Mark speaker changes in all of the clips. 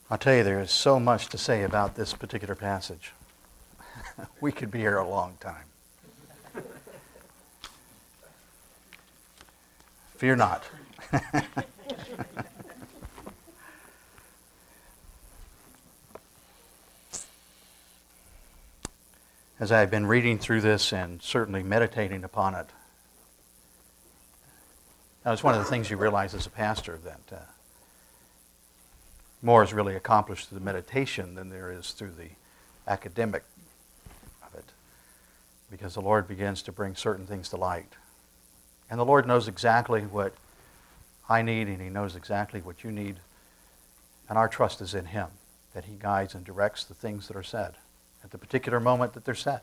Speaker 1: I'll tell you, there is so much to say about this particular passage. We could be here a long time. Fear not. As I've been reading through this and certainly meditating upon it, now it's one of the things you realize as a pastor that more is really accomplished through the meditation than there is through the academic of it, because the Lord begins to bring certain things to light. And the Lord knows exactly what I need, and He knows exactly what you need. And our trust is in Him, that He guides and directs the things that are said at the particular moment that they're said.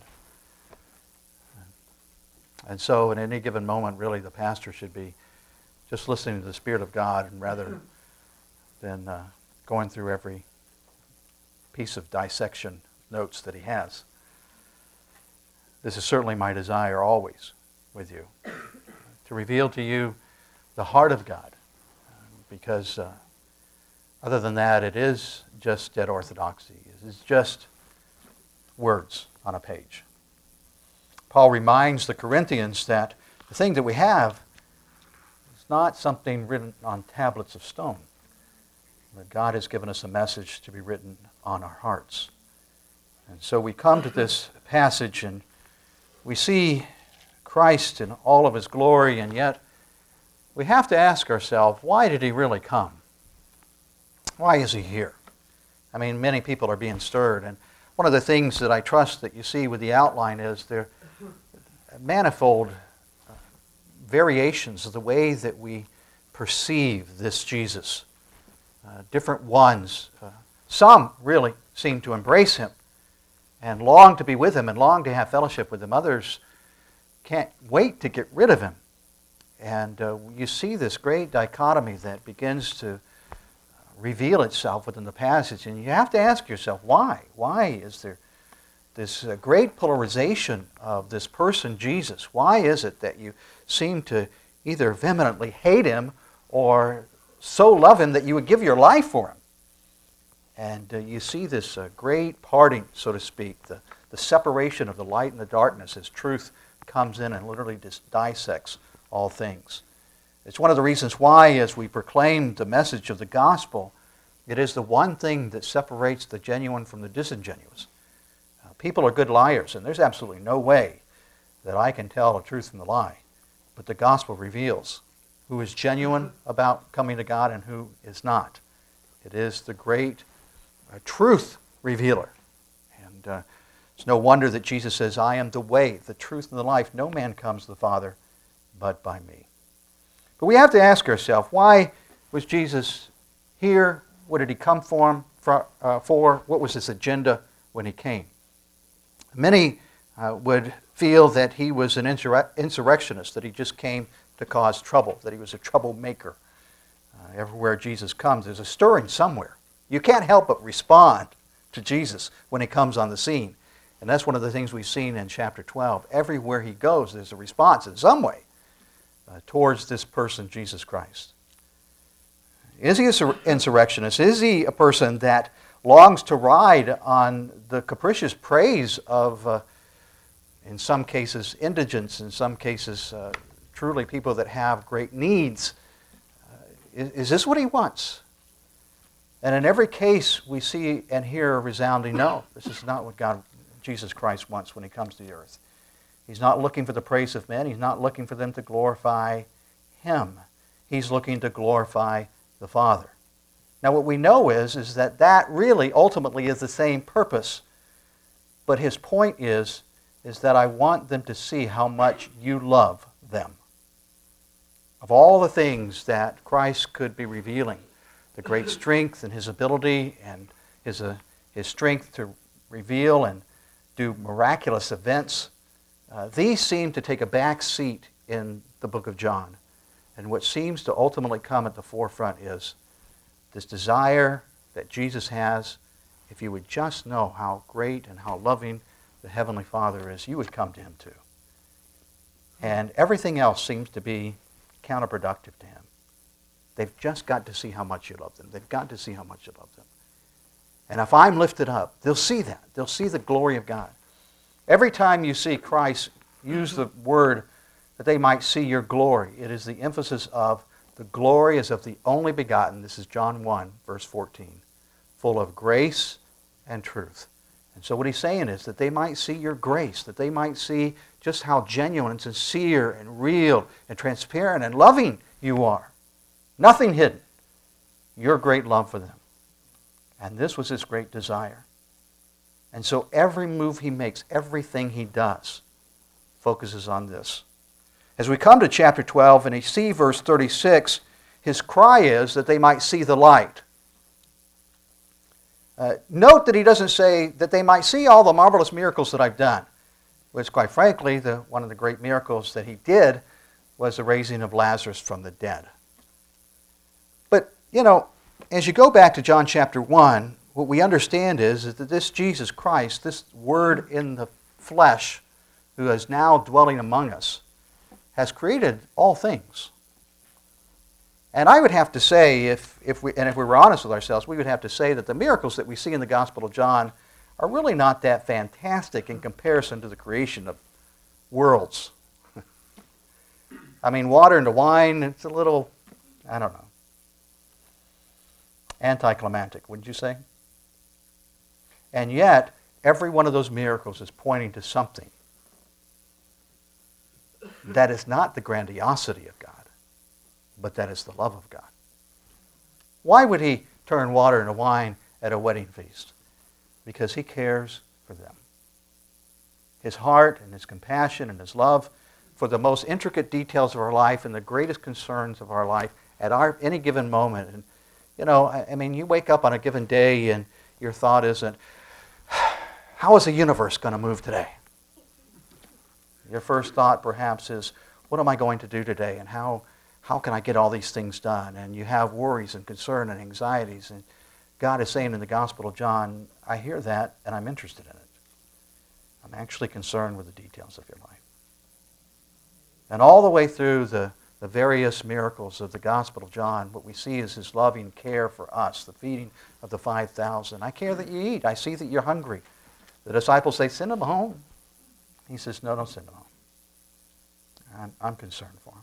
Speaker 1: And so in any given moment, really, the pastor should be just listening to the Spirit of God, and rather than going through every piece of dissection notes that he has. This is certainly my desire always with you, to reveal to you the heart of God, because other than that, it is just dead orthodoxy. It is just words on a page. Paul reminds the Corinthians that the thing that we have is not something written on tablets of stone, but God has given us a message to be written on our hearts. And so we come to this passage and we see Christ in all of His glory, and yet we have to ask ourselves, why did He really come? Why is He here? I mean, many people are being stirred, and one of the things that I trust that you see with the outline is there are manifold variations of the way that we perceive this Jesus. Different ones. Some really seem to embrace Him and long to be with Him and long to have fellowship with Him. Others can't wait to get rid of Him. And you see this great dichotomy that begins to reveal itself within the passage. And you have to ask yourself, why? Why is there this great polarization of this person, Jesus? Why is it that you seem to either vehemently hate Him or so love Him that you would give your life for Him? And you see this great parting, so to speak, the separation of the light and the darkness as truth comes in and literally dissects all things. It's one of the reasons why, as we proclaim the message of the gospel, it is the one thing that separates the genuine from the disingenuous. People are good liars, and there's absolutely no way that I can tell the truth from the lie. But the gospel reveals who is genuine about coming to God and who is not. It is the great truth revealer. And it's no wonder that Jesus says, I am the way, the truth, and the life. No man comes to the Father but by me. But we have to ask ourselves, why was Jesus here? What did He come for? What was His agenda when He came? Many would feel that He was an insurrectionist, that He just came to cause trouble, that He was a troublemaker. Everywhere Jesus comes, there's a stirring somewhere. You can't help but respond to Jesus when He comes on the scene. And that's one of the things we've seen in chapter 12. Everywhere He goes, there's a response in some way towards this person, Jesus Christ. Is He an insurrectionist? Is He a person that longs to ride on the capricious praise of, in some cases, indigents, in some cases, truly people that have great needs? Is this what He wants? And in every case, we see and hear a resounding no. This is not what Jesus Christ wants when He comes to the earth. He's not looking for the praise of men. He's not looking for them to glorify Him. He's looking to glorify the Father. Now what we know is that really ultimately is the same purpose. But His point is that I want them to see how much you love them. Of all the things that Christ could be revealing, the great strength and His ability and His strength to reveal and do miraculous events, these seem to take a back seat in the book of John. And what seems to ultimately come at the forefront is this desire that Jesus has. If you would just know how great and how loving the Heavenly Father is, you would come to Him too. And everything else seems to be counterproductive to Him. They've just got to see how much you love them. They've got to see how much you love them. And if I'm lifted up, they'll see that. They'll see the glory of God. Every time you see Christ use the word that they might see your glory, it is the emphasis of the glory is of the only begotten. This is John 1, verse 14. Full of grace and truth. And so what he's saying is that they might see your grace, that they might see just how genuine and sincere and real and transparent and loving you are. Nothing hidden. Your great love for them. And this was his great desire. And so every move he makes, everything he does, focuses on this. As we come to chapter 12 and you see verse 36, his cry is that they might see the light. Note that he doesn't say that they might see all the marvelous miracles that I've done, which quite frankly, one of the great miracles that he did was the raising of Lazarus from the dead. But, as you go back to John chapter 1, what we understand is that this Jesus Christ, this Word in the flesh, who is now dwelling among us, has created all things. And I would have to say, if we were honest with ourselves, we would have to say that the miracles that we see in the Gospel of John are really not that fantastic in comparison to the creation of worlds. I mean, water into wine, it's a little, I don't know, anticlimactic, wouldn't you say? And yet, every one of those miracles is pointing to something that is not the grandiosity of God, but that is the love of God. Why would he turn water into wine at a wedding feast? Because he cares for them. His heart and his compassion and his love for the most intricate details of our life and the greatest concerns of our life at any given moment. And, you wake up on a given day and your thought isn't, how is the universe going to move today? Your first thought perhaps is, what am I going to do today, and how can I get all these things done? And you have worries and concern and anxieties. And God is saying in the Gospel of John, I hear that and I'm interested in it. I'm actually concerned with the details of your life. And all the way through the various miracles of the Gospel of John, what we see is his loving care for us, the feeding of the 5,000. I care that you eat. I see that you're hungry. The disciples say, send them home. He says, no, don't send them home. I'm concerned for them.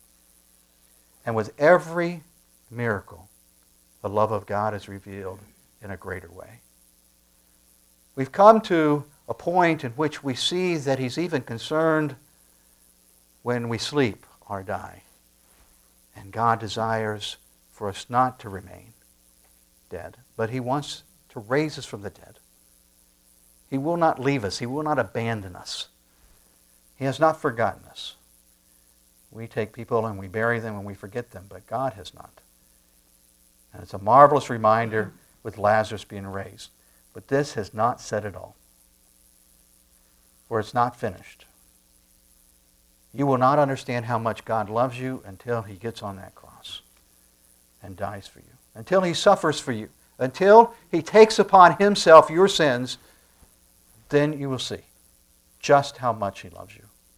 Speaker 1: And with every miracle, the love of God is revealed in a greater way. We've come to a point in which we see that he's even concerned when we sleep or die. And God desires for us not to remain dead, but he wants to raise us from the dead. He will not leave us. He will not abandon us. He has not forgotten us. We take people and we bury them and we forget them, but God has not. And it's a marvelous reminder with Lazarus being raised. But this has not said it all. For it's not finished. You will not understand how much God loves you until he gets on that cross and dies for you. Until he suffers for you. Until he takes upon himself your sins, then you will see just how much he loves you.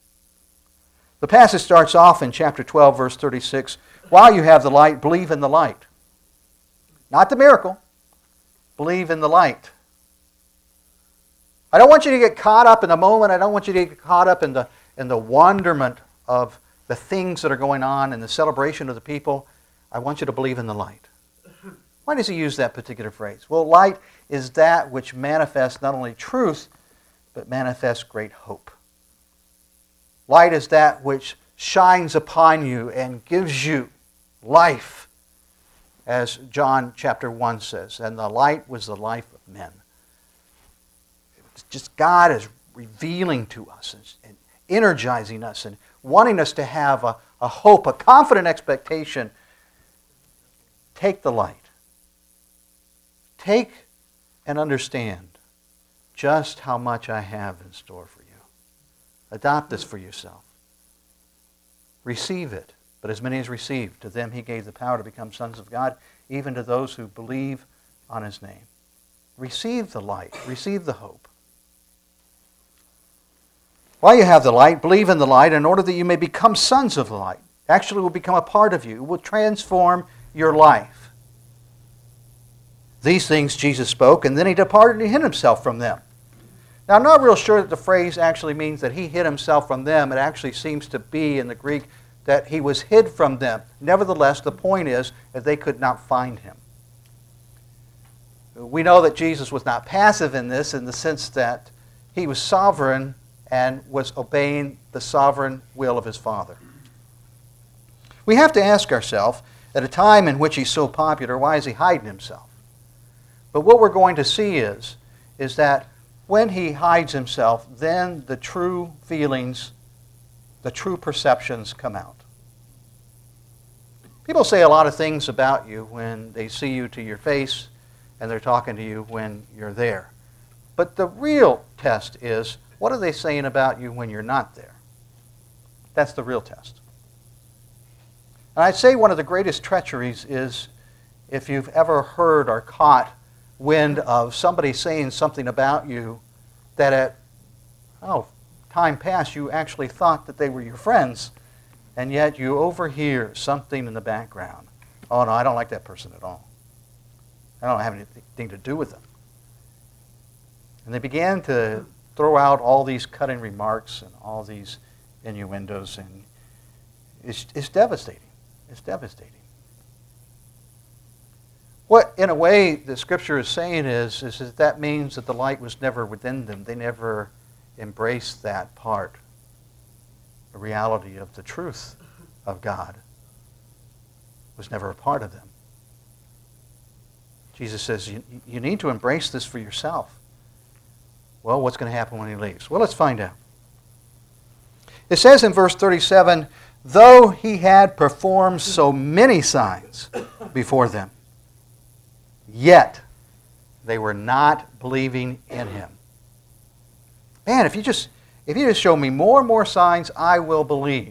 Speaker 1: The passage starts off in chapter 12, verse 36. While you have the light, believe in the light. Not the miracle. Believe in the light. I don't want you to get caught up in the moment. I don't want you to get caught up in the wonderment of the things that are going on and the celebration of the people. I want you to believe in the light. Why does he use that particular phrase? Well, light is that which manifests not only truth, but manifests great hope. Light is that which shines upon you and gives you life, as John chapter 1 says. And the light was the life of men. It's just God is revealing to us and energizing us and wanting us to have a hope, a confident expectation. Take the light. Take and understand just how much I have in store for you. Adopt this for yourself. Receive it. But as many as received, to them he gave the power to become sons of God, even to those who believe on his name. Receive the light. Receive the hope. While you have the light, believe in the light in order that you may become sons of the light. Actually, it will become a part of you. It will transform your life. These things Jesus spoke, and then he departed and hid himself from them. Now, I'm not real sure that the phrase actually means that he hid himself from them. It actually seems to be in the Greek that he was hid from them. Nevertheless, the point is that they could not find him. We know that Jesus was not passive in this, in the sense that he was sovereign and was obeying the sovereign will of his Father. We have to ask ourselves, at a time in which he's so popular, why is he hiding himself? But what we're going to see is that when he hides himself, then the true feelings, the true perceptions come out. People say a lot of things about you when they see you to your face, and they're talking to you when you're there. But the real test is, what are they saying about you when you're not there? That's the real test. And I'd say one of the greatest treacheries is if you've ever heard or caught wind of somebody saying something about you that at time past you actually thought that they were your friends, and yet you overhear something in the background. Oh no, I don't like that person at all. I don't have anything to do with them. And they began to throw out all these cutting remarks and all these innuendos, and it's devastating. It's devastating. What, in a way, the Scripture is saying is that means that the light was never within them. They never embraced that part, the reality of the truth of God was never a part of them. Jesus says, you need to embrace this for yourself. Well, what's going to happen when he leaves? Well, let's find out. It says in verse 37, though he had performed so many signs before them, yet they were not believing in him. Man, if you just show me more and more signs, I will believe.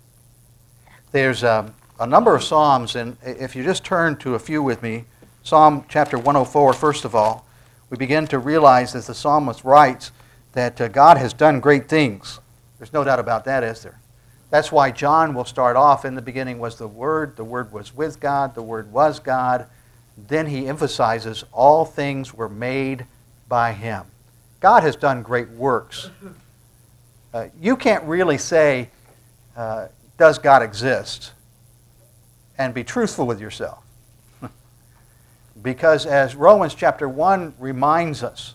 Speaker 1: There's a number of Psalms, and if you just turn to a few with me, Psalm chapter 104, first of all, we begin to realize, as the psalmist writes, that God has done great things. There's no doubt about that, is there? That's why John will start off, in the beginning was the Word was with God, the Word was God. Then he emphasizes all things were made by him. God has done great works. You can't really say, does God exist? And be truthful with yourself. Because as Romans chapter 1 reminds us,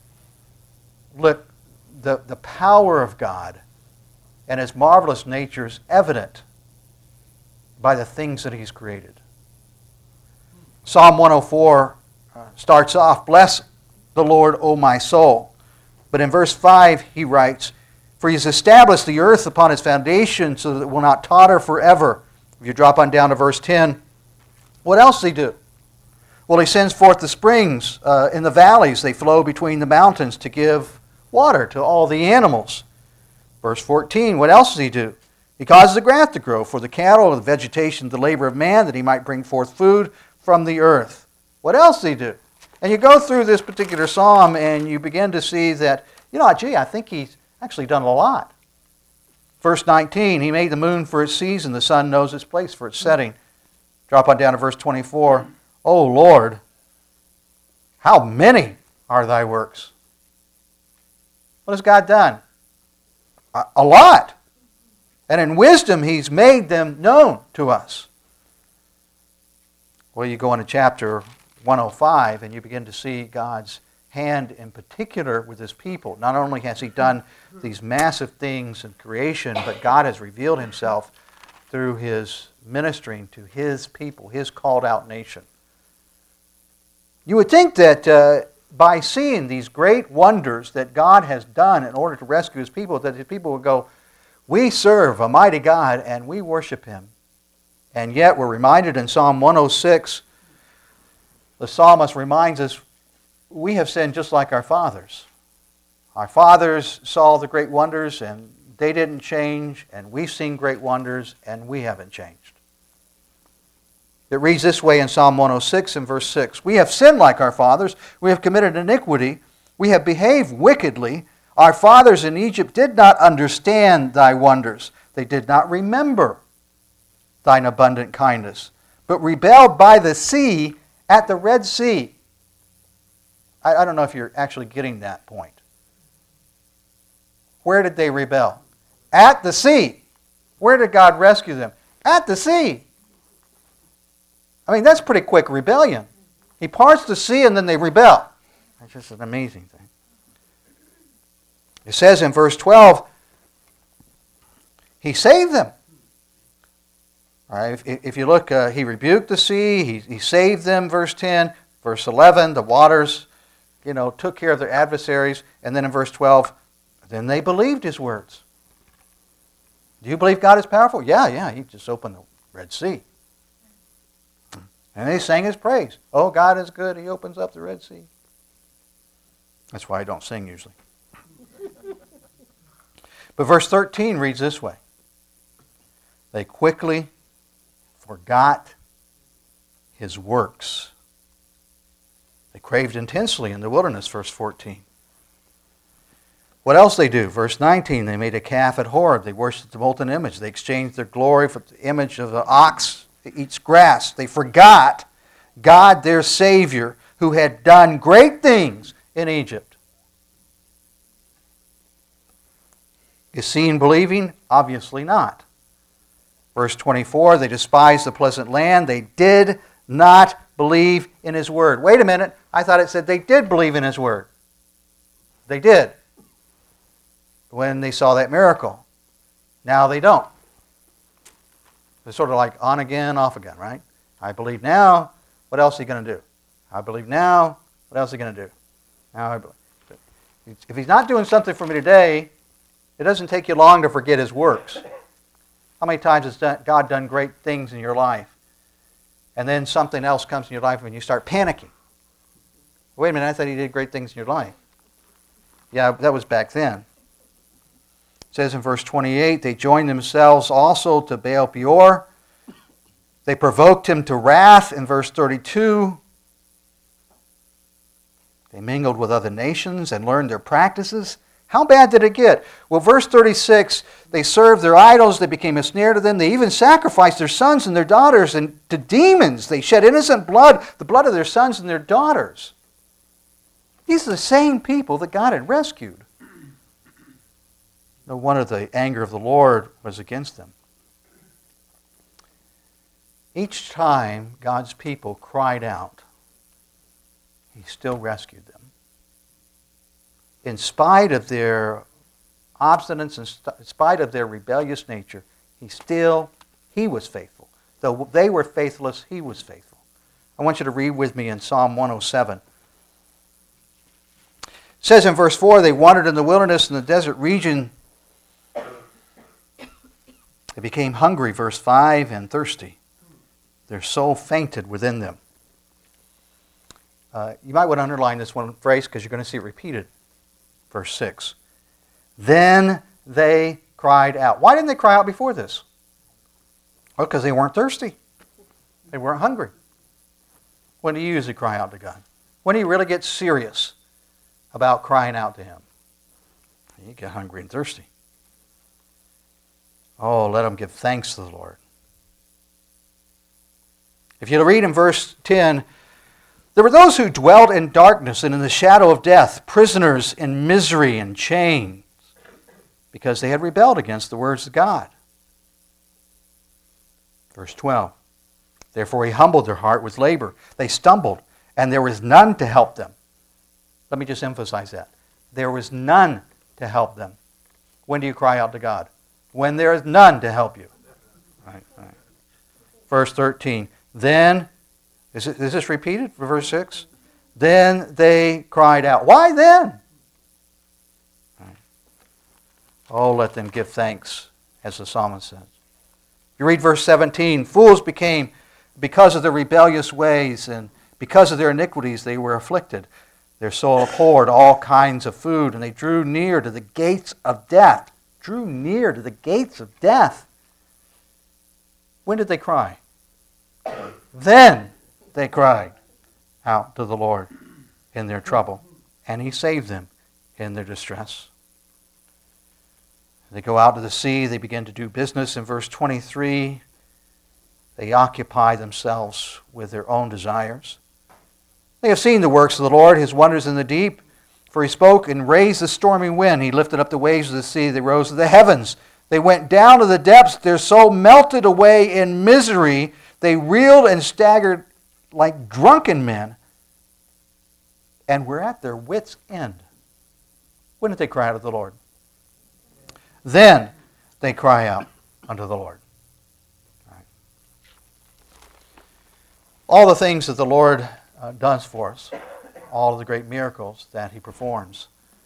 Speaker 1: look, the power of God and his marvelous nature is evident by the things that he's created. Psalm 104 starts off, bless the Lord, O my soul. But in verse 5 he writes, for he has established the earth upon its foundation so that it will not totter forever. If you drop on down to verse 10, what else does he do? Well, he sends forth the springs in the valleys. They flow between the mountains to give water to all the animals. Verse 14, what else does he do? He causes the grass to grow for the cattle, the vegetation, the labor of man, that he might bring forth food from the earth. What else does he do? And you go through this particular psalm and you begin to see that, I think he's actually done a lot. Verse 19, he made the moon for its season, the sun knows its place for its setting. Drop on down to verse 24. O Lord, how many are thy works? What has God done? A lot. And in wisdom he's made them known to us. Well, you go into chapter 105 and you begin to see God's hand in particular with his people. Not only has he done these massive things in creation, but God has revealed himself through his ministering to his people, his called out nation. You would think that by seeing these great wonders that God has done in order to rescue his people, that his people would go, we serve a mighty God and we worship him. And yet we're reminded in Psalm 106, the psalmist reminds us, we have sinned just like our fathers. Our fathers saw the great wonders and they didn't change, and we've seen great wonders and we haven't changed. It reads this way in Psalm 106 and verse 6. We have sinned like our fathers. We have committed iniquity. We have behaved wickedly. Our fathers in Egypt did not understand thy wonders. They did not remember thine abundant kindness, but rebelled by the sea at the Red Sea. I don't know if you're actually getting that point. Where did they rebel? At the sea. Where did God rescue them? At the sea. I mean, that's pretty quick rebellion. He parts the sea and then they rebel. That's just an amazing thing. It says in verse 12, He saved them. All right, if you look, He rebuked the sea, he saved them, verse 10. Verse 11, the waters, took care of their adversaries. And then in verse 12, then they believed His words. Do you believe God is powerful? Yeah, He just opened the Red Sea. And they sang His praise. Oh, God is good. He opens up the Red Sea. That's why I don't sing usually. But verse 13 reads this way. They quickly forgot His works. They craved intensely in the wilderness, verse 14. What else they do? Verse 19, they made a calf at Horeb. They worshipped the molten image. They exchanged their glory for the image of the ox that eats grass. They forgot God, their Savior, who had done great things in Egypt. Is seeing believing? Obviously not. Verse 24, they despised the pleasant land. They did not believe in His word. Wait a minute. I thought it said they did believe in His word. They did. When they saw that miracle. Now they don't. It's sort of like on again, off again, right? I believe now. What else is He going to do? I believe now. What else is He going to do? Now I believe. If He's not doing something for me today, it doesn't take you long to forget His works. How many times has God done great things in your life? And then something else comes in your life and you start panicking. Wait a minute, I thought He did great things in your life. Yeah, that was back then. It says in verse 28, they joined themselves also to Baal Peor. They provoked him to wrath in verse 32. They mingled with other nations and learned their practices. How bad did it get? Well, verse 36, they served their idols. They became a snare to them. They even sacrificed their sons and their daughters and to demons. They shed innocent blood, the blood of their sons and their daughters. These are the same people that God had rescued. No wonder the anger of the Lord was against them. Each time God's people cried out, He still rescued them. In spite of their obstinance, in spite of their rebellious nature, He was faithful. Though they were faithless, He was faithful. I want you to read with me in Psalm 107. It says in verse 4, they wandered in the wilderness in the desert region. They became hungry, verse 5, and thirsty. Their soul fainted within them. You might want to underline this one phrase because you're going to see it repeated. Verse 6. Then they cried out. Why didn't they cry out before this? Well, because they weren't thirsty. They weren't hungry. When do you usually cry out to God? When do you really get serious about crying out to Him? You get hungry and thirsty. Oh, let them give thanks to the Lord. If you read in verse 10, there were those who dwelt in darkness and in the shadow of death, prisoners in misery and chains, because they had rebelled against the words of God. Verse 12, therefore He humbled their heart with labor. They stumbled, and there was none to help them. Let me just emphasize that. There was none to help them. When do you cry out to God? When there is none to help you. Right. Verse 13, then, is this repeated for verse 6? Then they cried out. Why then? Right. Oh, let them give thanks, as the psalmist says. You read verse 17, fools became, because of their rebellious ways and because of their iniquities, they were afflicted. Their soul abhorred all kinds of food, and they drew near to the gates of death. Drew near to the gates of death. When did they cry? Then they cried out to the Lord in their trouble, and He saved them in their distress. They go out to the sea, they begin to do business. In verse 23, they occupy themselves with their own desires. They have seen the works of the Lord, his wonders in the deep. For he spoke and raised the stormy wind. He lifted up the waves of the sea. They rose to the heavens. They went down to the depths. Their soul melted away in misery. They reeled and staggered like drunken men and were at their wits' end. When did they cry out to the Lord? Then they cry out unto the Lord. All the things that the Lord does for us, all of the great miracles that he performs.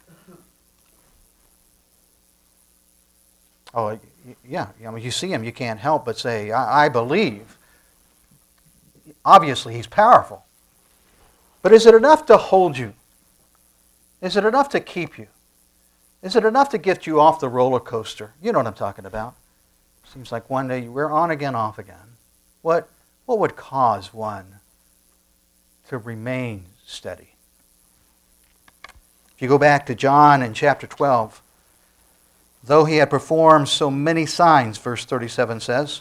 Speaker 1: Oh, yeah, I mean, you see him, you can't help but say, I believe. Obviously, he's powerful. But is it enough to hold you? Is it enough to keep you? Is it enough to get you off the roller coaster? You know what I'm talking about. Seems like one day we're on again, off again. What would cause one to remain steady? If you go back to John in chapter 12, though he had performed so many signs, verse 37 says,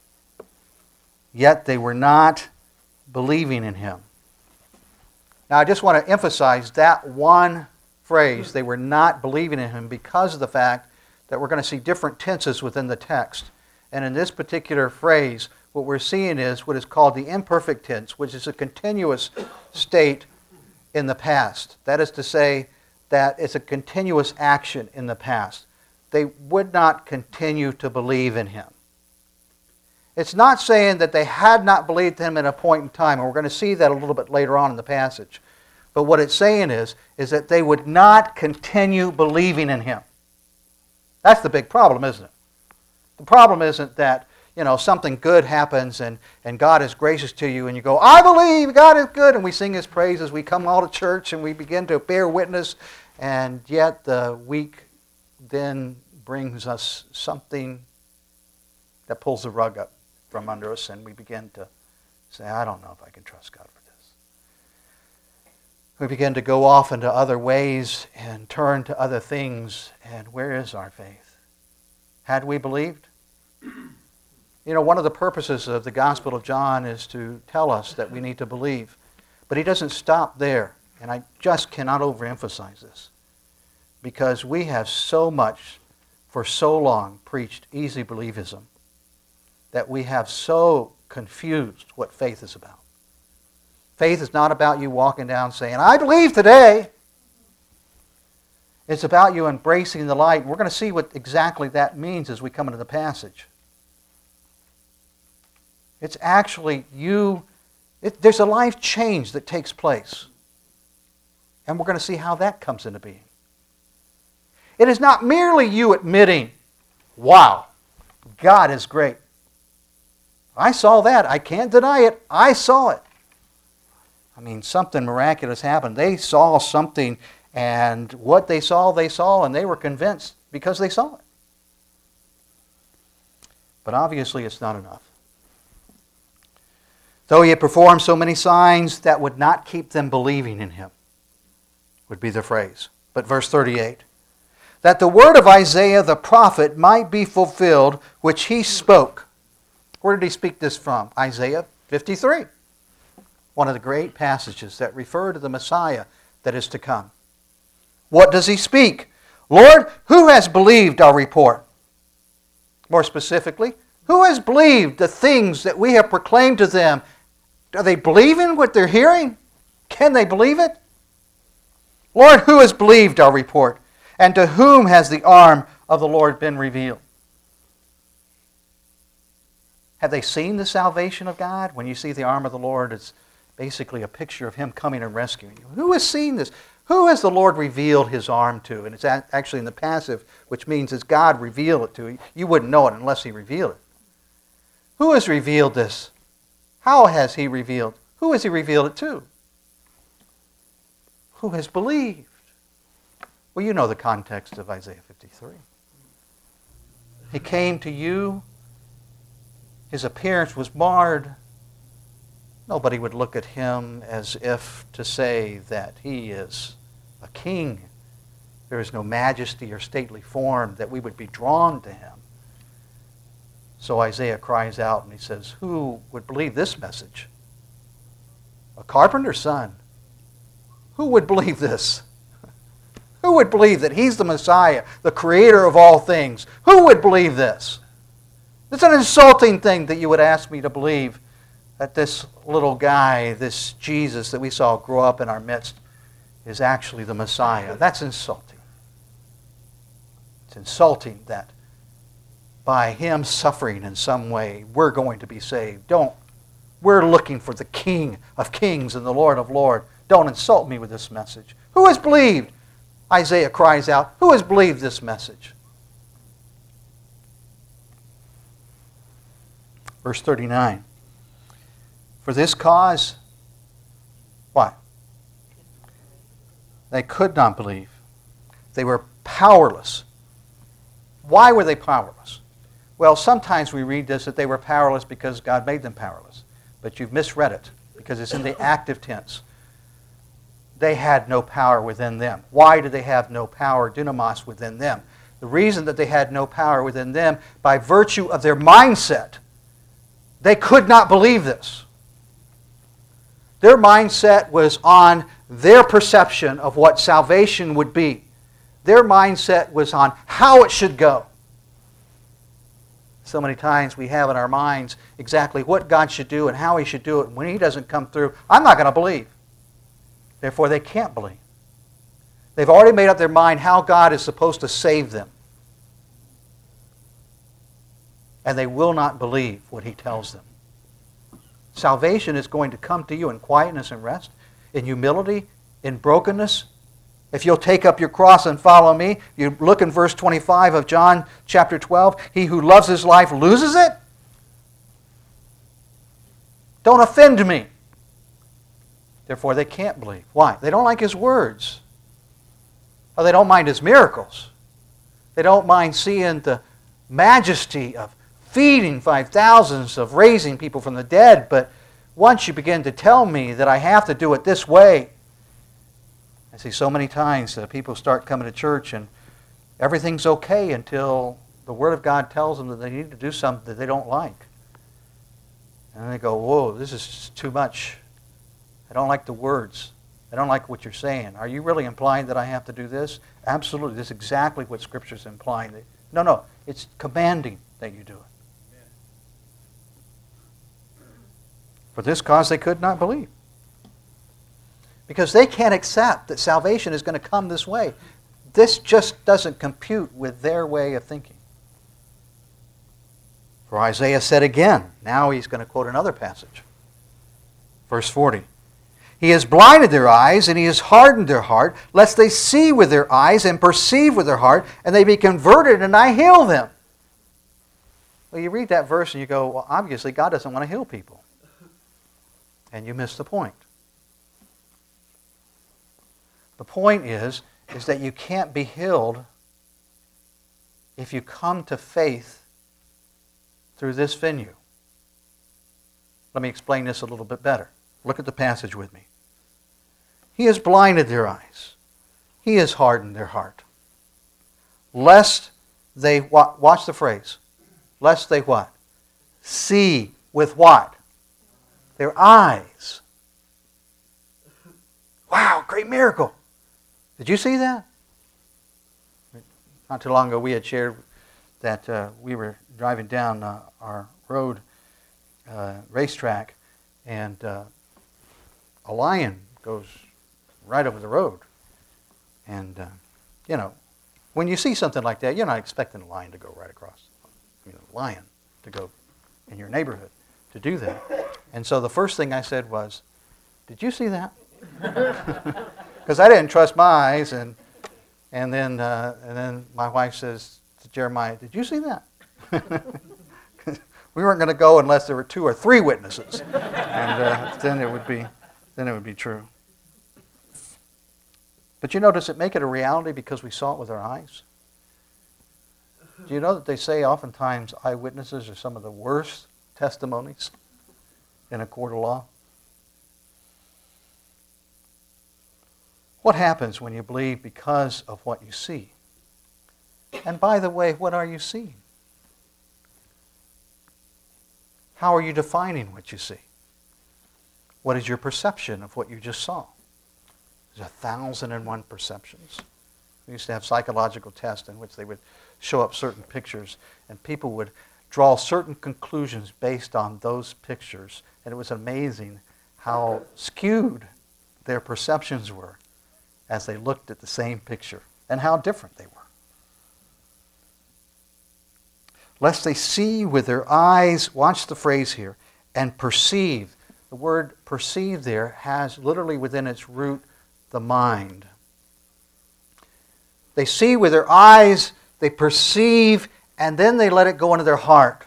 Speaker 1: yet they were not believing in him. Now I just want to emphasize that one phrase, they were not believing in him, because of the fact that we're going to see different tenses within the text. And in this particular phrase, what we're seeing is what is called the imperfect tense, which is a continuous state in the past. That is to say that it's a continuous action in the past. They would not continue to believe in him. It's not saying that they had not believed him at a point in time, and we're going to see that a little bit later on in the passage. But what it's saying is that they would not continue believing in him. That's the big problem, isn't it? The problem isn't that, something good happens and God is gracious to you and you go, I believe God is good, and we sing his praises, we come all to church and we begin to bear witness, and yet the week then brings us something that pulls the rug up from under us, and we begin to say, I don't know if I can trust God for this. We begin to go off into other ways and turn to other things, and where is our faith? Had we believed? One of the purposes of the Gospel of John is to tell us that we need to believe. But he doesn't stop there, and I just cannot overemphasize this, because we have so much, for so long, preached easy believism that we have so confused what faith is about. Faith is not about you walking down saying, I believe today. It's about you embracing the light. We're going to see what exactly that means as we come into the passage. It's actually there's a life change that takes place. And we're going to see how that comes into being. It is not merely you admitting, wow, God is great. I saw that. I can't deny it. I saw it. I mean, something miraculous happened. They saw something, and what they saw, and they were convinced because they saw it. But obviously it's not enough. Though he had performed so many signs, that would not keep them believing in him, would be the phrase. But verse 38, that the word of Isaiah the prophet might be fulfilled, which he spoke. Where did he speak this from? Isaiah 53. One of the great passages that refer to the Messiah that is to come. What does he speak? Lord, who has believed our report? More specifically, who has believed the things that we have proclaimed to them? Are they believing what they're hearing? Can they believe it? Lord, who has believed our report? And to whom has the arm of the Lord been revealed? Have they seen the salvation of God? When you see the arm of the Lord, it's basically a picture of him coming and rescuing you. Who has seen this? Who has the Lord revealed his arm to? And it's actually in the passive, which means it's God revealed it to. You wouldn't know it unless he revealed it. Who has revealed this? How has he revealed? Who has he revealed it to? Who has believed? Well, you know the context of Isaiah 53. He came to you. His appearance was marred. Nobody would look at him as if to say that he is a king. There is no majesty or stately form that we would be drawn to him. So Isaiah cries out and he says, who would believe this message? A carpenter's son, Who would believe this? Who would believe that He's the Messiah, the Creator of all things? Who would believe this? It's an insulting thing that you would ask me to believe that this little guy, this Jesus that we saw grow up in our midst, is actually the Messiah. That's insulting. It's insulting that by Him suffering in some way, we're going to be saved. We're looking for the King of Kings and the Lord of Lords. Don't insult me with this message. Who has believed? Isaiah cries out, who has believed this message? Verse 39. For this cause, what? They could not believe. They were powerless. Why were they powerless? Well, sometimes we read this that they were powerless because God made them powerless. But you've misread it because it's in the active tense. They had no power within them. Why did they have no power, dunamis, within them? The reason that they had no power within them, by virtue of their mindset, they could not believe this. Their mindset was on their perception of what salvation would be. Their mindset was on how it should go. So many times we have in our minds exactly what God should do and how He should do it. And when He doesn't come through, I'm not going to believe. Therefore, they can't believe. They've already made up their mind how God is supposed to save them. And they will not believe what He tells them. Salvation is going to come to you in quietness and rest, in humility, in brokenness. If you'll take up your cross and follow me, you look in verse 25 of John chapter 12, he who loves his life loses it. Don't offend me. Therefore, they can't believe. Why? They don't like His words. Or they don't mind His miracles. They don't mind seeing the majesty of feeding 5,000s, of raising people from the dead. But once you begin to tell me that I have to do it this way, I see so many times people start coming to church and everything's okay until the Word of God tells them that they need to do something that they don't like. And they go, whoa, this is too much. I don't like the words. I don't like what you're saying. Are you really implying that I have to do this? Absolutely. This is exactly what Scripture is implying. No. It's commanding that you do it. For this cause they could not believe. Because they can't accept that salvation is going to come this way. This just doesn't compute with their way of thinking. For Isaiah said again, now he's going to quote another passage. Verse 40. He has blinded their eyes and He has hardened their heart, lest they see with their eyes and perceive with their heart, and they be converted, and I heal them. Well, you read that verse and you go, well, obviously God doesn't want to heal people. And you miss the point. The point is that you can't be healed if you come to faith through this venue. Let me explain this a little bit better. Look at the passage with me. He has blinded their eyes. He has hardened their heart. Lest they, watch the phrase, lest they what? See with what? Their eyes. Wow, great miracle. Did you see that? Not too long ago we had shared that we were driving down our road racetrack and a lion goes right over the road. And, when you see something like that, you're not expecting a lion to go right across. A lion to go in your neighborhood to do that. And so the first thing I said was, did you see that? Because I didn't trust my eyes. And then my wife says to Jeremiah, did you see that? We weren't going to go unless there were 2 or 3 witnesses. And then it would be true. But does it make it a reality because we saw it with our eyes? Do you know that they say oftentimes eyewitnesses are some of the worst testimonies in a court of law? What happens when you believe because of what you see? And by the way, what are you seeing? How are you defining what you see? What is your perception of what you just saw? There's 1,001 perceptions. We used to have psychological tests in which they would show up certain pictures, and people would draw certain conclusions based on those pictures. And it was amazing how skewed their perceptions were as they looked at the same picture, and how different they were. Lest they see with their eyes, watch the phrase here, and perceive. The word perceive there has literally within its root the mind. They see with their eyes, they perceive, and then they let it go into their heart.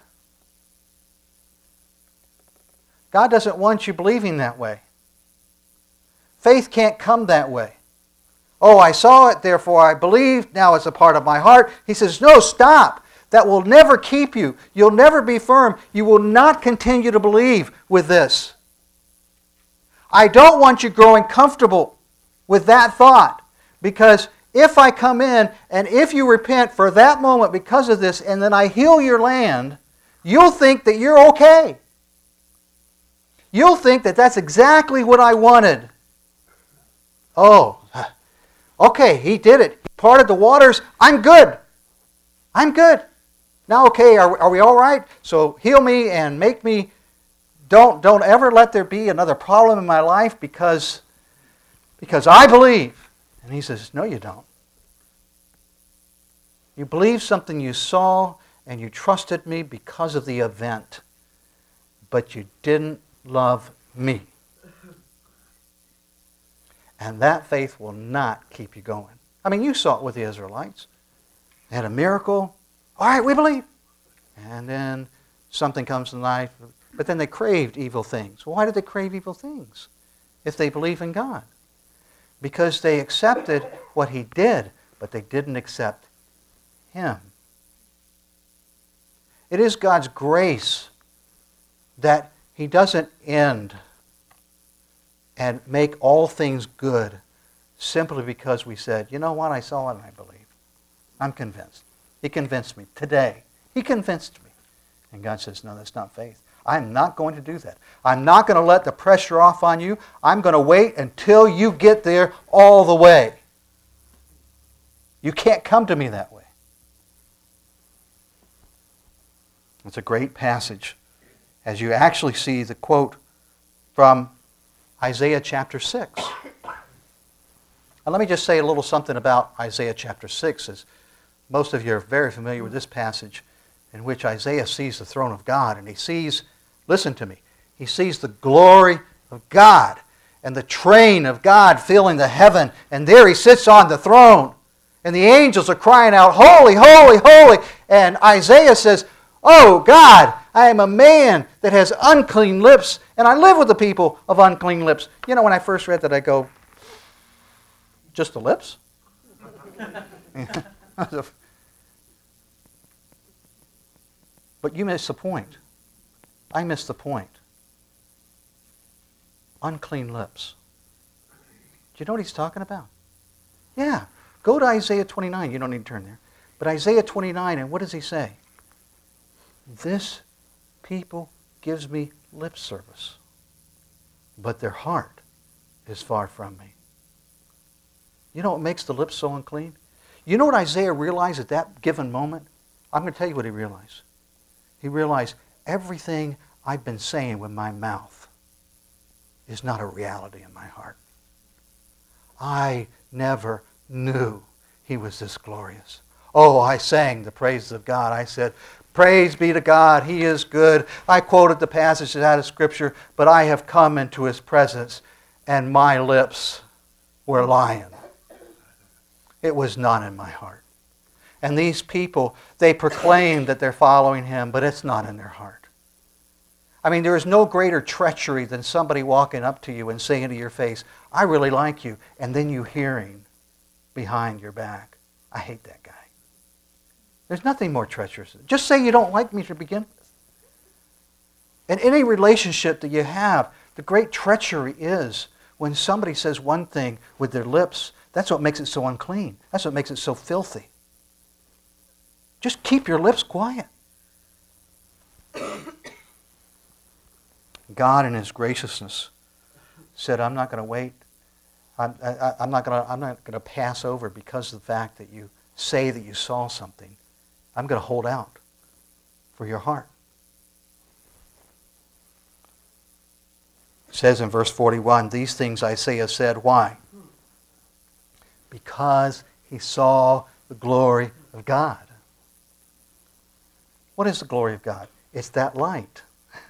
Speaker 1: God doesn't want you believing that way. Faith can't come that way. Oh, I saw it, therefore I believed, now it's a part of my heart. He says, no, stop. That will never keep you. You'll never be firm. You will not continue to believe with this. I don't want you growing comfortable with that thought, because if I come in and if you repent for that moment because of this and then I heal your land, you'll think that you're okay. You'll think that that's exactly what I wanted. Oh, okay, he did it. He parted the waters. I'm good. I'm good. Now, okay, are we all right? So heal me and make me, don't ever let there be another problem in my life because I believe. And he says, no, you don't. You believed something you saw and you trusted me because of the event, but you didn't love me. And that faith will not keep you going. I mean, you saw it with the Israelites. They had a miracle. All right, we believe. And then something comes to life. But then they craved evil things. Well, why did they crave evil things if they believe in God? Because they accepted what he did, but they didn't accept him. It is God's grace that he doesn't end and make all things good simply because we said, you know what, I saw it and I believe. I'm convinced. He convinced me today. He convinced me. And God says, no, that's not faith. I'm not going to do that. I'm not going to let the pressure off on you. I'm going to wait until you get there all the way. You can't come to me that way. It's a great passage as you actually see the quote from Isaiah chapter 6. And let me just say a little something about Isaiah chapter 6, as most of you are very familiar with this passage in which Isaiah sees the throne of God, and he sees, listen to me, he sees the glory of God and the train of God filling the heaven, and there he sits on the throne, and the angels are crying out, holy, holy, holy, and Isaiah says, oh God, I am a man that has unclean lips, and I live with the people of unclean lips. You know, when I first read that, I go, just the lips? But you miss the point. I miss the point. Unclean lips. Do you know what he's talking about? Yeah. Go to Isaiah 29. You don't need to turn there. But Isaiah 29, and what does he say? This people gives me lip service, but their heart is far from me. You know what makes the lips so unclean? You know what Isaiah realized at that given moment? I'm going to tell you what he realized. He realized everything I've been saying with my mouth is not a reality in my heart. I never knew he was this glorious. Oh, I sang the praises of God. I said, praise be to God, he is good. I quoted the passages out of Scripture, but I have come into his presence, and my lips were lying. It was not in my heart. And these people, they proclaim that they're following him, but it's not in their heart. I mean, there is no greater treachery than somebody walking up to you and saying to your face, I really like you, and then you hearing behind your back, I hate that guy. There's nothing more treacherous. Just say you don't like me to begin with. In any relationship that you have, the great treachery is when somebody says one thing with their lips. That's what makes it so unclean. That's what makes it so filthy. Just keep your lips quiet. God in his graciousness said, I'm not going to wait. I'm not gonna pass over because of the fact that you say that you saw something. I'm going to hold out for your heart. It says in verse 41, these things Isaiah said, why? Because he saw the glory of God. What is the glory of God? It's that light.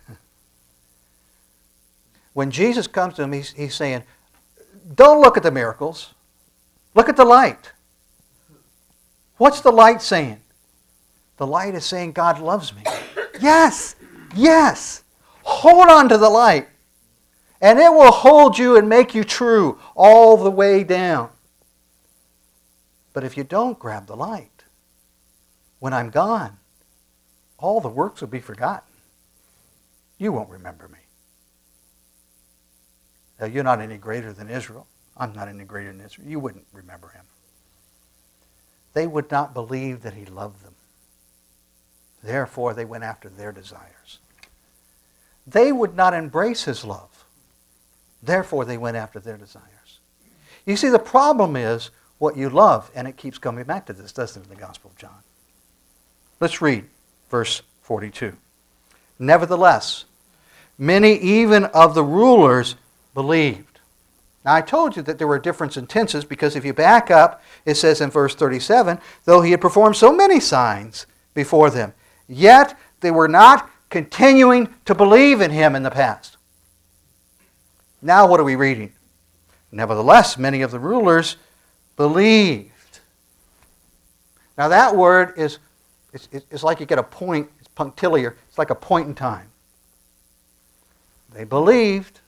Speaker 1: When Jesus comes to him, he's saying, don't look at the miracles. Look at the light. What's the light saying? The light is saying God loves me. Yes, yes. Hold on to the light. And it will hold you and make you true all the way down. But if you don't grab the light, when I'm gone, all the works will be forgotten. You won't remember me. Now, you're not any greater than Israel. I'm not any greater than Israel. You wouldn't remember him. They would not believe that he loved them. Therefore, they went after their desires. They would not embrace his love. Therefore, they went after their desires. You see, the problem is what you love, and it keeps coming back to this, doesn't it, in the Gospel of John? Let's read verse 42. Nevertheless, many even of the rulers believed. Now, I told you that there were a difference in tenses because if you back up, it says in verse 37, though he had performed so many signs before them, yet they were not continuing to believe in him in the past. Now what are we reading? Nevertheless, many of the rulers believed. Now that word is like you get a point, it's punctiliar, it's like a point in time. They believed.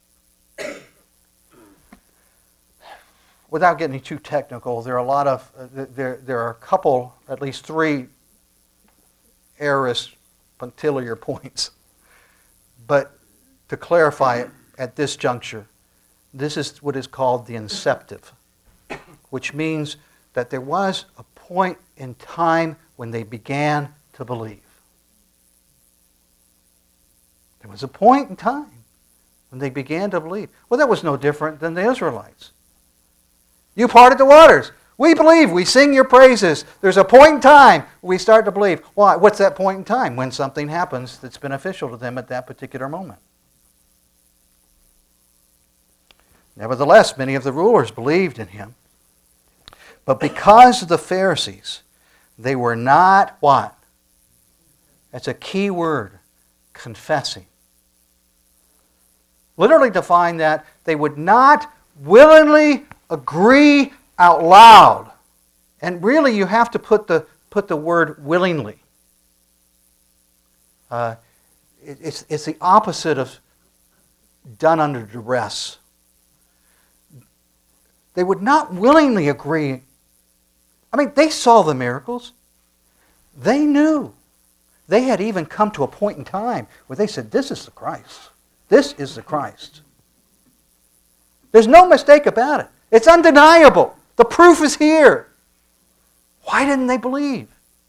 Speaker 1: Without getting too technical, there are a couple, at least three aorist punctiliar points. But to clarify it at this juncture, this is what is called the inceptive, which means that there was a point in time when they began to believe. There was a point in time when they began to believe. Well, that was no different than the Israelites. You parted the waters. We believe. We sing your praises. There's a point in time we start to believe. Why? What's that point in time? When something happens that's beneficial to them at that particular moment. Nevertheless, many of the rulers believed in him. But because of the Pharisees, they were not what? That's a key word. Confessing. Literally defined that they would not willingly agree out loud. And really you have to put the word willingly. It's the opposite of done under duress. They would not willingly agree. I mean, they saw the miracles. They knew. They had even come to a point in time where they said, this is the Christ. This is the Christ. There's no mistake about it. It's undeniable. The proof is here. Why didn't they believe?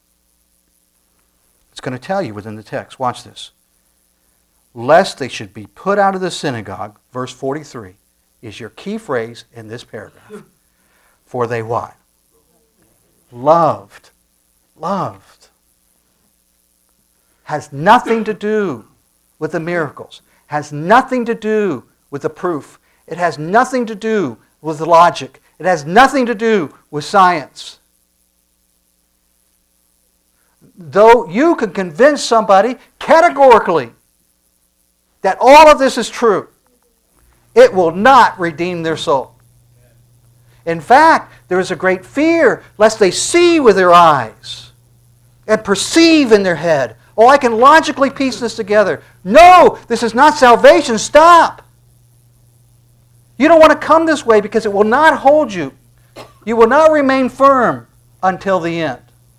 Speaker 1: It's going to tell you within the text. Watch this. Lest they should be put out of the synagogue, verse 43, is your key phrase in this paragraph. For they what? Loved. Loved. Has nothing to do with the miracles. Has nothing to do with the proof. It has nothing to do with the logic. It has nothing to do with science. Though you can convince somebody categorically that all of this is true, it will not redeem their soul. In fact, there is a great fear lest they see with their eyes and perceive in their head. Oh, I can logically piece this together. No, this is not salvation. Stop. You don't want to come this way because it will not hold you. You will not remain firm until the end.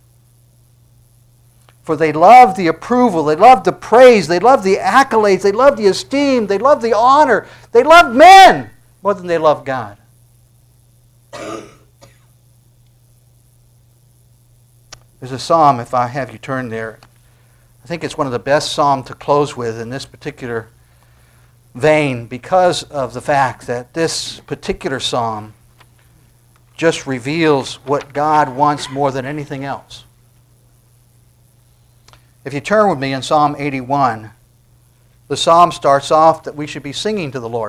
Speaker 1: For they love the approval, they love the praise, they love the accolades, they love the esteem, they love the honor. They love men more than they love God. There's a psalm, if I have you turn there. I think it's one of the best psalms to close with in this particular vein because of the fact that this particular psalm just reveals what God wants more than anything else. If you turn with me in Psalm 81, the psalm starts off that we should be singing to the Lord.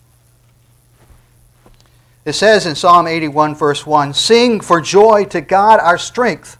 Speaker 1: It says in Psalm 81, verse 1, "Sing for joy to God our strength."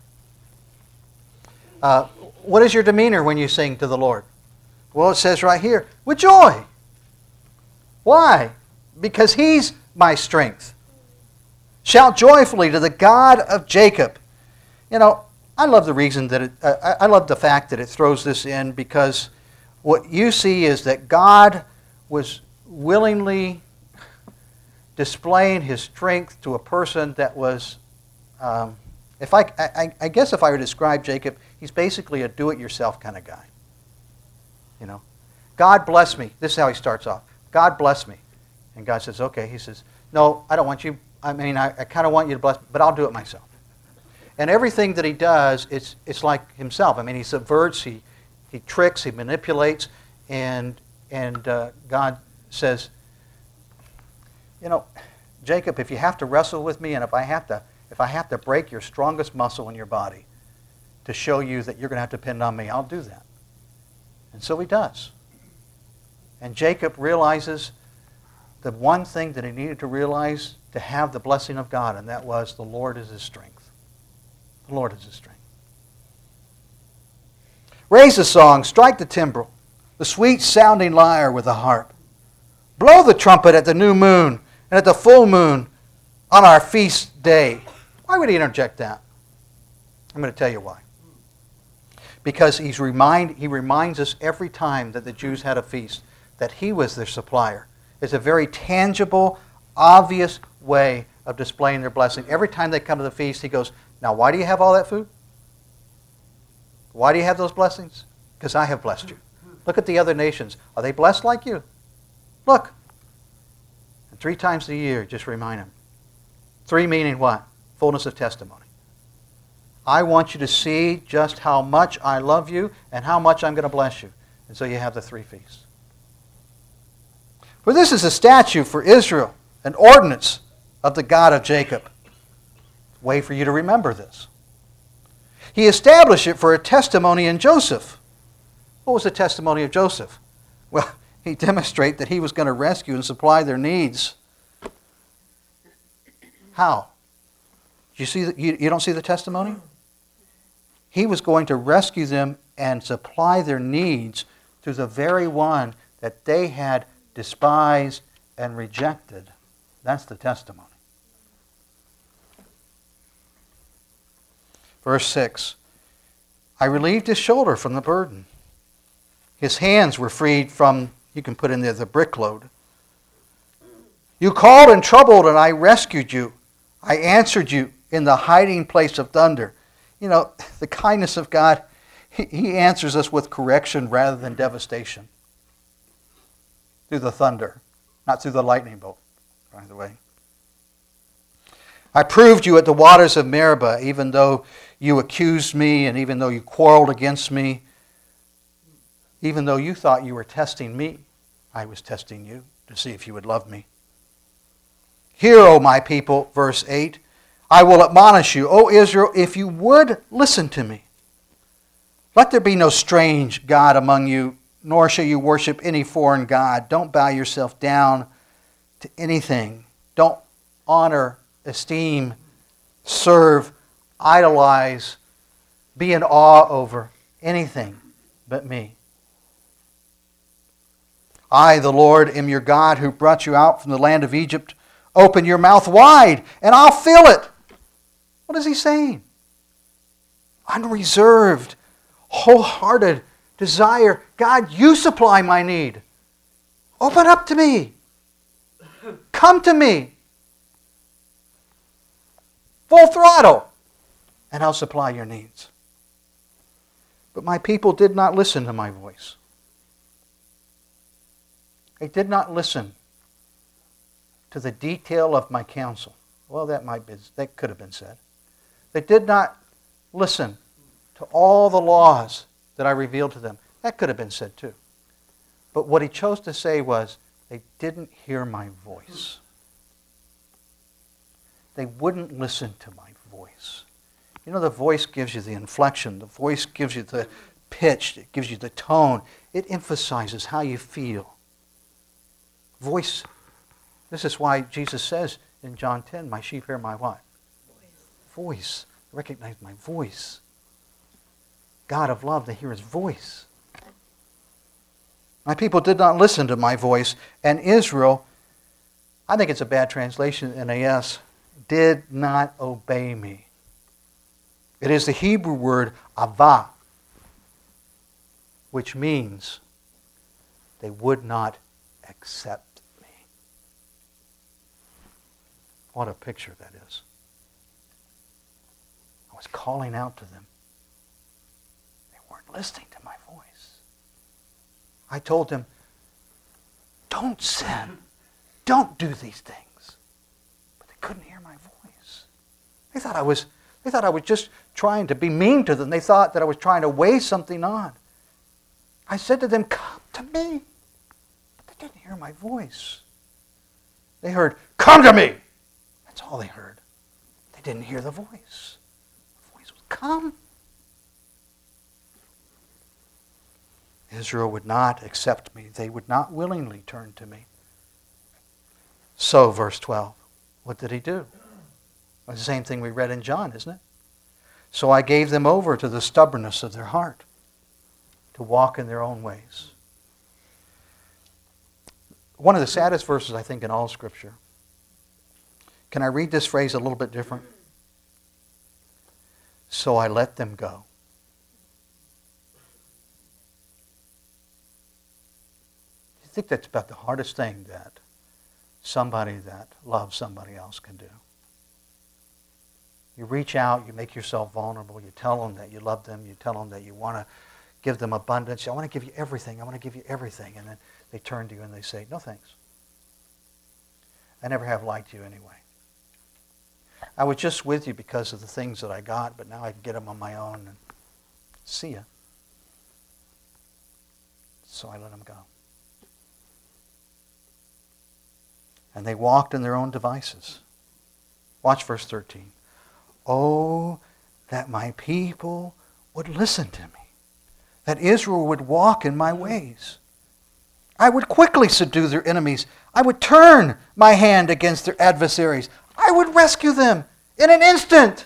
Speaker 1: What is your demeanor when you sing to the Lord? Well, it says right here, with joy. Why? Because He's my strength. Shout joyfully to the God of Jacob. You know, I love the reason that I love the fact that it throws this in, because what you see is that God was willingly displaying His strength to a person that was, I guess if I were to describe Jacob, he's basically a do-it-yourself kind of guy. You know, God bless me. This is how he starts off. God bless me. And God says, okay. He says, no, I don't want you. I kind of want you to bless me, but I'll do it myself. And everything that he does, it's like himself. I mean, he subverts, he tricks, he manipulates, and God says, you know, Jacob, if you have to wrestle with me, and if I have to break your strongest muscle in your body to show you that you're going to have to depend on me, I'll do that. And so he does. And Jacob realizes the one thing that he needed to realize to have the blessing of God, and that was the Lord is his strength. The Lord is his strength. Raise the song, strike the timbrel, the sweet-sounding lyre with the harp. Blow the trumpet at the new moon and at the full moon on our feast day. Why would he interject that? I'm going to tell you why. Because he reminds us every time that the Jews had a feast that he was their supplier. It's a very tangible, obvious way of displaying their blessing. Every time they come to the feast, he goes, now why do you have all that food? Why do you have those blessings? Because I have blessed you. Look at the other nations. Are they blessed like you? Look. And 3 times a year, just remind them. 3 meaning what? Fullness of testimony. I want you to see just how much I love you and how much I'm going to bless you. And so you have the 3 feasts. For this is a statute for Israel, an ordinance of the God of Jacob. Way for you to remember this. He established it for a testimony in Joseph. What was the testimony of Joseph? Well, he demonstrated that he was going to rescue and supply their needs. How? You don't see the testimony? He was going to rescue them and supply their needs through the very one that they had despised and rejected. That's the testimony. Verse 6, I relieved his shoulder from the burden. His hands were freed from, you can put in there, the brickload. You called and troubled, and I rescued you. I answered you in the hiding place of thunder. You know, the kindness of God, He answers us with correction rather than devastation. Through the thunder, not through the lightning bolt, by the way. I proved you at the waters of Meribah, even though you accused me and even though you quarreled against me. Even though you thought you were testing me, I was testing you to see if you would love me. Hear, O my people, verse 8, I will admonish you, O Israel, if you would listen to me. Let there be no strange god among you, nor shall you worship any foreign god. Don't bow yourself down to anything. Don't honor, esteem, serve, idolize, be in awe over anything but me. I, the Lord, am your God who brought you out from the land of Egypt. Open your mouth wide, and I'll fill it. What is he saying? Unreserved, wholehearted desire. God, you supply my need. Open up to me. Come to me. Full throttle, and I'll supply your needs. But my people did not listen to my voice. They did not listen to the detail of my counsel. Well, that could have been said. They did not listen to all the laws that I revealed to them. That could have been said too. But what he chose to say was, they didn't hear my voice. They wouldn't listen to my voice. You know, the voice gives you the inflection. The voice gives you the pitch. It gives you the tone. It emphasizes how you feel. Voice. This is why Jesus says in John 10, my sheep hear my what? Voice. Recognize my voice. God of love, they hear his voice. My people did not listen to my voice, and Israel, I think it's a bad translation in NAS, did not obey me. It is the Hebrew word avah, which means they would not accept me. What a picture that is. I was calling out to them. They weren't listening to my voice. I told them, don't sin. Don't do these things. But they couldn't hear my voice. They thought I was just trying to be mean to them. They thought that I was trying to weigh something on. I said to them, come to me. But they didn't hear my voice. They heard, come to me. That's all they heard. They didn't hear the voice. The voice was, come. Israel would not accept me. They would not willingly turn to me. So, verse 12, what did he do? It's the same thing we read in John, isn't it? So I gave them over to the stubbornness of their heart, to walk in their own ways. One of the saddest verses, I think, in all Scripture. Can I read this phrase a little bit different? So I let them go. I think that's about the hardest thing that somebody that loves somebody else can do. You reach out, you make yourself vulnerable, you tell them that you love them, you tell them that you want to give them abundance. I want to give you everything, I want to give you everything. And then they turn to you and they say, no thanks. I never have liked you anyway. I was just with you because of the things that I got, but now I can get them on my own. And see ya. So I let them go. And they walked in their own devices. Watch verse 13. Oh, that my people would listen to me, that Israel would walk in my ways. I would quickly subdue their enemies. I would turn my hand against their adversaries. I would rescue them in an instant.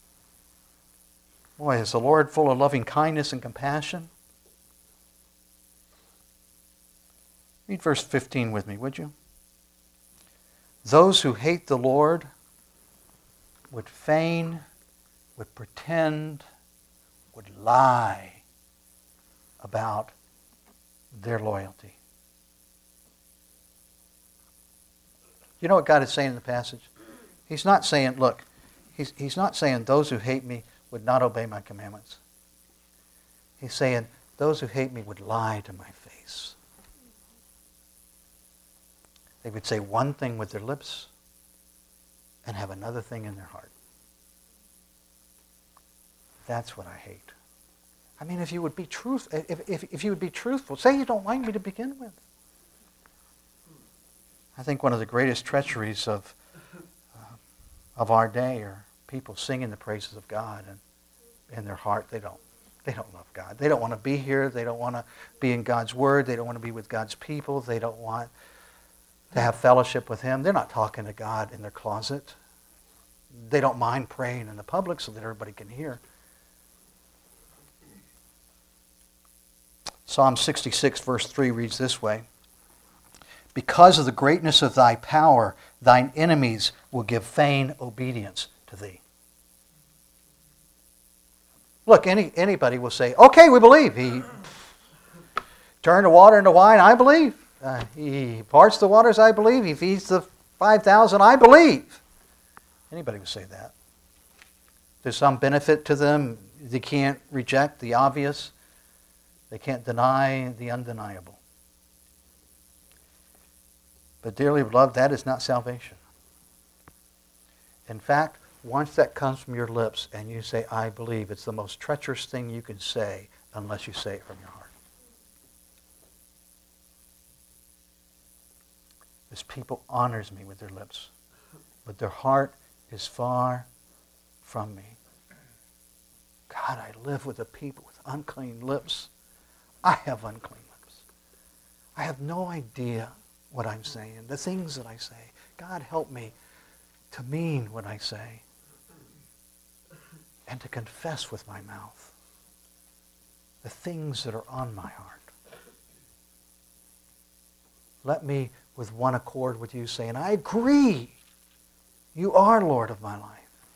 Speaker 1: Boy, is the Lord full of loving kindness and compassion? Read verse 15 with me, would you? Those who hate the Lord would feign, would pretend, would lie about their loyalty. You know what God is saying in the passage? He's not saying, look, he's not saying those who hate me would not obey my commandments. He's saying those who hate me would lie to my face. They would say one thing with their lips and have another thing in their heart. That's what I hate. I mean, if you would be if you would be truthful, say you don't like me to begin with. I think one of the greatest treacheries of our day are people singing the praises of God, and in their heart they don't love God. They don't want to be here. They don't want to be in God's Word. They don't want to be with God's people. They don't want to have fellowship with Him. They're not talking to God in their closet. They don't mind praying in the public so that everybody can hear. Psalm 66 verse 3 reads this way. Because of the greatness of thy power, thine enemies will give vain obedience to thee. Look, anybody will say, okay, we believe. He turned the water into wine, I believe. He parts the waters, I believe. He feeds the 5,000, I believe. Anybody would say that. There's some benefit to them. They can't reject the obvious. They can't deny the undeniable. But dearly beloved, that is not salvation. In fact, once that comes from your lips and you say, I believe, it's the most treacherous thing you can say unless you say it from your heart. This people honors me with their lips, but their heart is far from me. God, I live with a people with unclean lips. I have unclean lips. I have no idea what I'm saying, the things that I say. God, help me to mean what I say and to confess with my mouth the things that are on my heart. Let me, with one accord with you, say, and I agree, you are Lord of my life.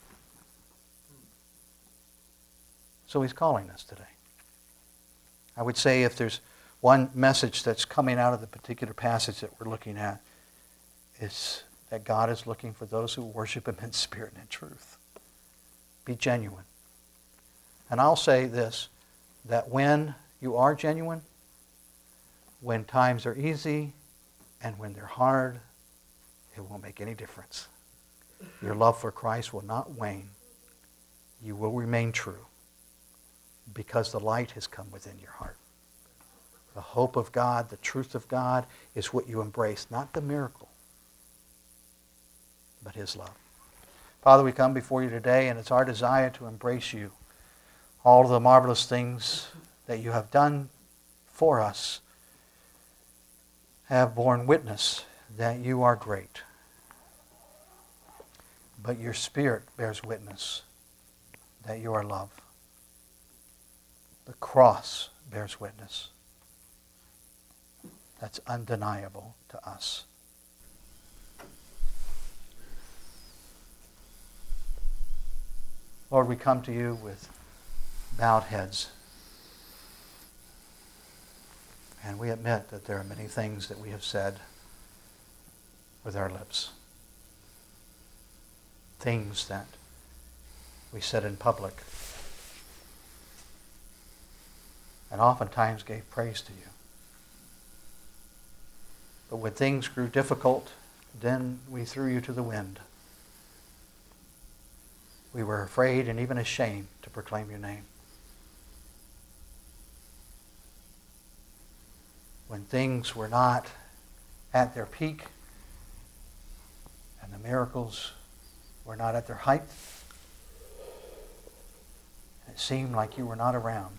Speaker 1: So he's calling us today. I would say if there's one message that's coming out of the particular passage that we're looking at, it's that God is looking for those who worship him in spirit and in truth. Be genuine. And I'll say this, that when you are genuine, when times are easy and when they're hard, it won't make any difference. Your love for Christ will not wane. You will remain true because the light has come within your heart. The hope of God, the truth of God is what you embrace, not the miracle, but his love. Father, we come before you today, and it's our desire to embrace you. All of the marvelous things that you have done for us have borne witness that you are great. But your Spirit bears witness that you are love. The cross bears witness. That's undeniable to us. Lord, we come to you with bowed heads. And we admit that there are many things that we have said with our lips. Things that we said in public. And oftentimes gave praise to you. But when things grew difficult, then we threw you to the wind. We were afraid and even ashamed to proclaim your name. When things were not at their peak and the miracles were not at their height, it seemed like you were not around.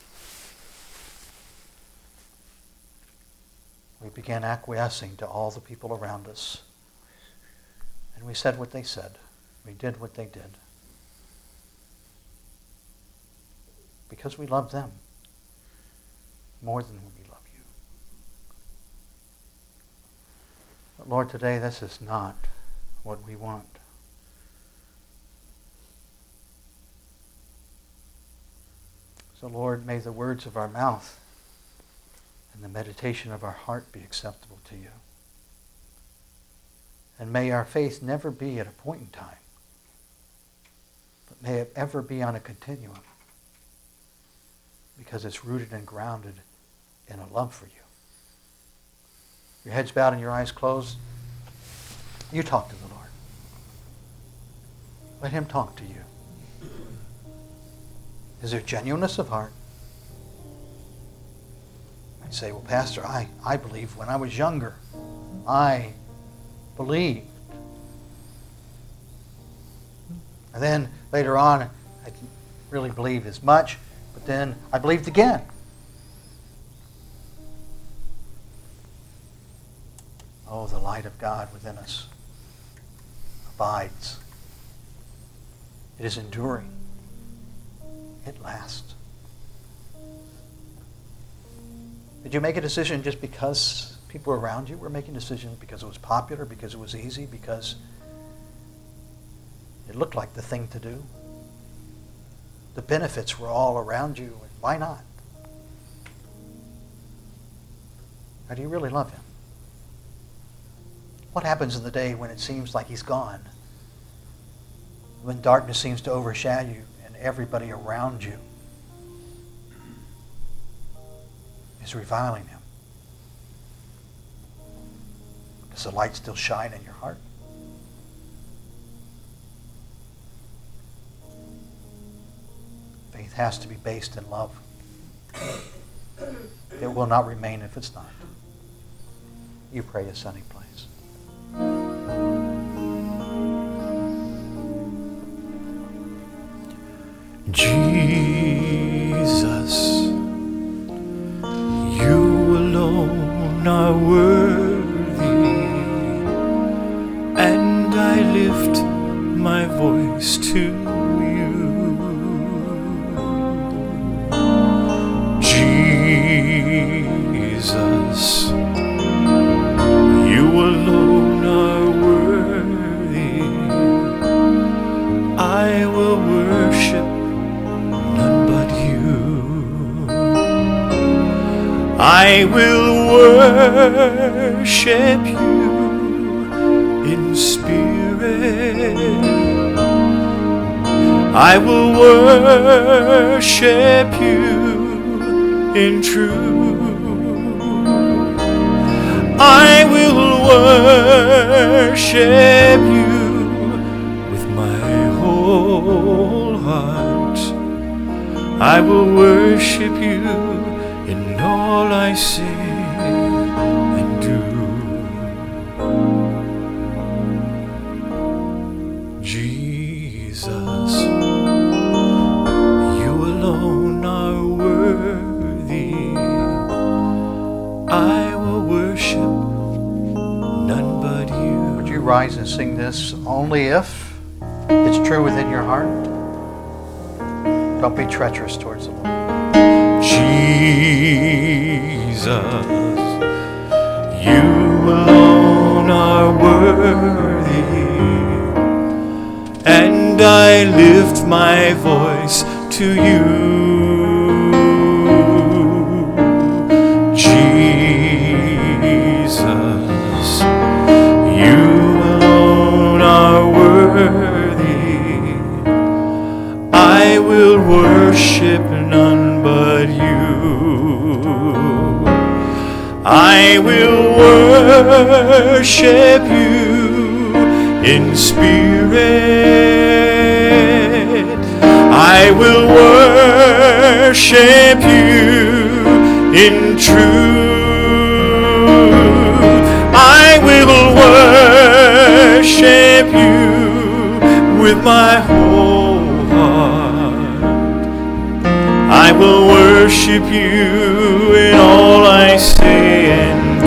Speaker 1: We began acquiescing to all the people around us. And we said what they said. We did what they did. Because we love them more than we love you. But Lord, today this is not what we want. So Lord, may the words of our mouth and the meditation of our heart be acceptable to you. And may our faith never be at a point in time, but may it ever be on a continuum, because it's rooted and grounded in a love for you. Your heads bowed and your eyes closed. You talk to the Lord. Let him talk to you. Is there genuineness of heart? I'd say, well, Pastor, I believe when I was younger, I believed. And then later on, I didn't really believe as much, but then I believed again. Oh, the light of God within us abides. It is enduring. It lasts. Did you make a decision just because people around you were making decisions, because it was popular, because it was easy, because it looked like the thing to do? The benefits were all around you, and why not? Or do you really love him? What happens in the day when it seems like he's gone? When darkness seems to overshadow you and everybody around you is reviling him? Does the light still shine in your heart? Faith has to be based in love. It will not remain if it's not. You pray a sunny place.
Speaker 2: Jesus, you alone are worthy, and I lift my voice to you. Jesus, you alone are worthy. I will worship none but you. I will worship you in spirit. I will worship you in truth. I will worship you with my whole heart. I will worship you in all I say and do. Jesus, you alone are worthy. I will worship none but you.
Speaker 1: Would you rise and sing this only if it's true within your heart? Don't be treacherous towards the Lord.
Speaker 2: Jesus, you alone are worthy, and I lift my voice to you. Jesus, you alone are worthy. I will worship none but you. I will worship you in spirit. I will worship you in truth. I will worship you with my whole heart. I will worship you in all I say and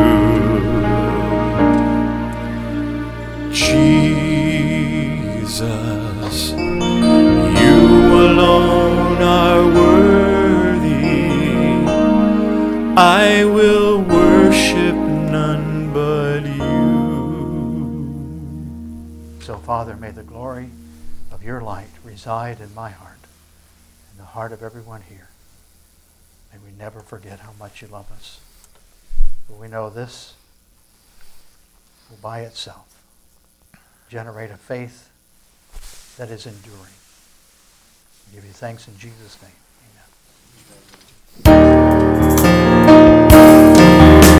Speaker 2: do. Jesus, you alone are worthy. I will worship none but you.
Speaker 1: So, Father, may the glory of your light reside in my heart, in the heart of everyone here. May we never forget how much you love us. For we know this will by itself generate a faith that is enduring. We give you thanks in Jesus' name.